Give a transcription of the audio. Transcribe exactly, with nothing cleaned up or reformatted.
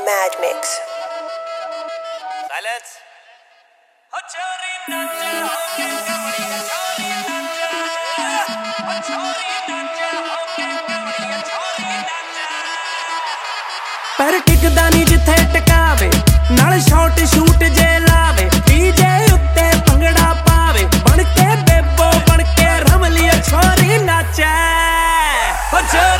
Mad Mix. Silence. पर टिकदा नी जिथे टकावे नाल शॉट शूट जे लावे डीजे उत्ते भंगड़ा पावे बन के बेबो बन के रमलिया छोरी नाचे।